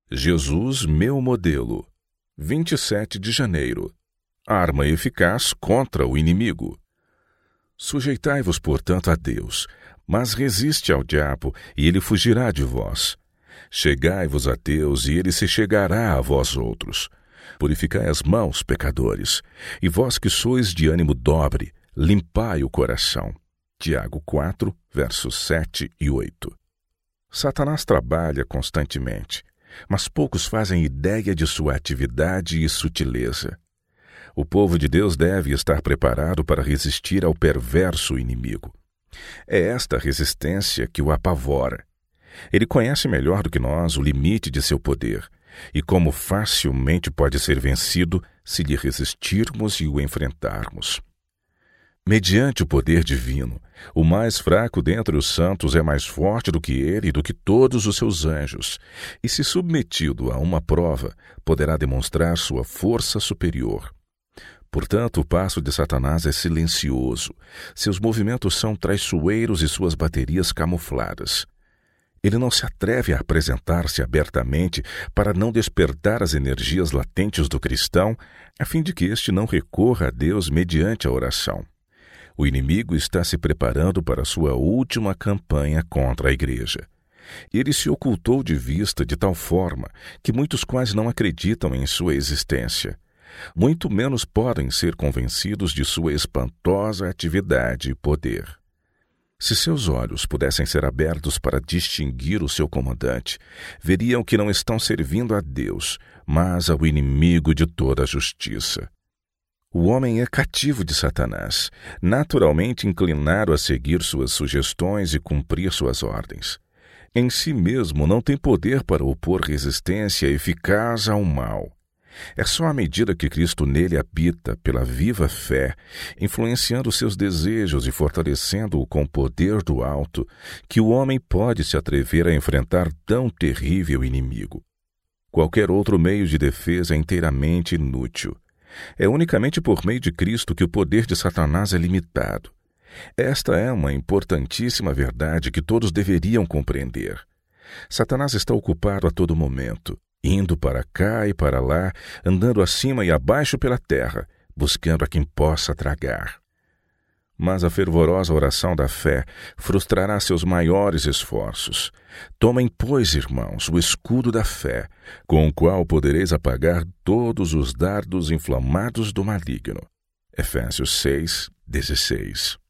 Jesus, meu modelo. 27 de janeiro. Arma eficaz contra o inimigo. Sujeitai-vos, portanto, a Deus, mas resiste ao diabo, e ele fugirá de vós. Chegai-vos a Deus, e ele se chegará a vós outros. Purificai as mãos, pecadores, e vós que sois de ânimo dobre, limpai o coração. Tiago 4, versos 7 e 8. Satanás trabalha constantemente, mas poucos fazem ideia de sua atividade e sutileza. O povo de Deus deve estar preparado para resistir ao perverso inimigo. É esta resistência que o apavora. Ele conhece melhor do que nós o limite de seu poder e como facilmente pode ser vencido se lhe resistirmos e o enfrentarmos. Mediante o poder divino, o mais fraco dentre os santos é mais forte do que ele e do que todos os seus anjos, e se submetido a uma prova, poderá demonstrar sua força superior. Portanto, o passo de Satanás é silencioso, seus movimentos são traiçoeiros e suas baterias camufladas. Ele não se atreve a apresentar-se abertamente para não despertar as energias latentes do cristão, a fim de que este não recorra a Deus mediante a oração. O inimigo está se preparando para sua última campanha contra a igreja. Ele se ocultou de vista de tal forma que muitos quase não acreditam em sua existência. Muito menos podem ser convencidos de sua espantosa atividade e poder. Se seus olhos pudessem ser abertos para distinguir o seu comandante, veriam que não estão servindo a Deus, mas ao inimigo de toda a justiça. O homem é cativo de Satanás, naturalmente inclinado a seguir suas sugestões e cumprir suas ordens. Em si mesmo não tem poder para opor resistência eficaz ao mal. É só à medida que Cristo nele habita pela viva fé, influenciando seus desejos e fortalecendo-o com o poder do alto, que o homem pode se atrever a enfrentar tão terrível inimigo. Qualquer outro meio de defesa é inteiramente inútil. É unicamente por meio de Cristo que o poder de Satanás é limitado. Esta é uma importantíssima verdade que todos deveriam compreender. Satanás está ocupado a todo momento, indo para cá e para lá, andando acima e abaixo pela terra, buscando a quem possa tragar. Mas a fervorosa oração da fé frustrará seus maiores esforços. Tomem, pois, irmãos, o escudo da fé, com o qual podereis apagar todos os dardos inflamados do maligno. Efésios 6, 16.